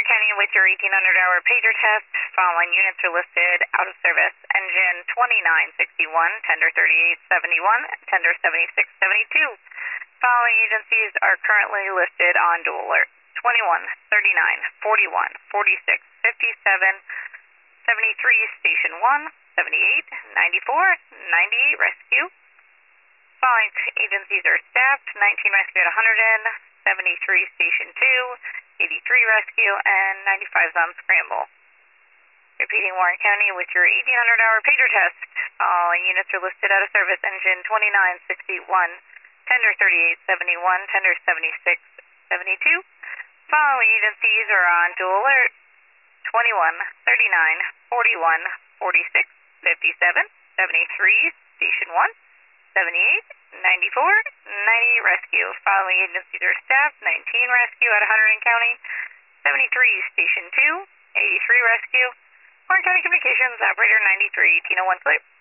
Warren County with your 1800-hour pager test. Following units are listed out of service. Engine 2961, tender 3871, tender 7672. Following agencies are currently listed on dual alert. 21, 39, 41, 46, 57, 73, Station 1, 78, 94, 98, rescue. Following agencies are staffed. 19 rescue at 100 73 Station 2, 83 rescue, and 95 is on scramble. Repeating Warren County with your 1800-hour pager test. All units are listed out of service. Engine 2961, tender 3871, tender 7672. Following agencies are on dual alert. 21, 39, 41, 46, 57, 73, Station 1, 78, 94, 98 rescue. Following agencies are staffed. 19 rescue at 100 County, 73 Station 2, 83 rescue. Warren County Communications, operator 93, Tino 1 clear.